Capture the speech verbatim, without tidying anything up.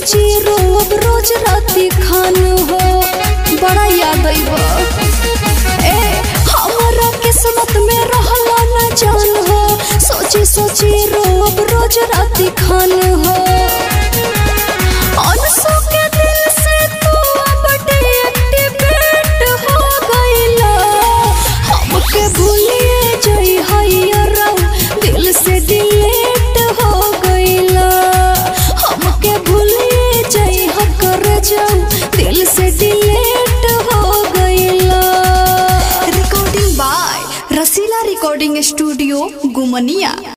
सोची रोब रोज राती खान हो बड़ा याद आइबा। ए हमारा किस्मत में रहला न जान हो सोची सोची रोब रोज राती खान हो। अनसो के दिल से तू अब डिएक्टिवेट हो गइला हमके भूलिए जई हैरा दिल से डिलीट हो गइला हमके भूलिए जई हकर जाऊ दिल से डिलीट हो गइला। Recording by Rasila recording studio Gumnia.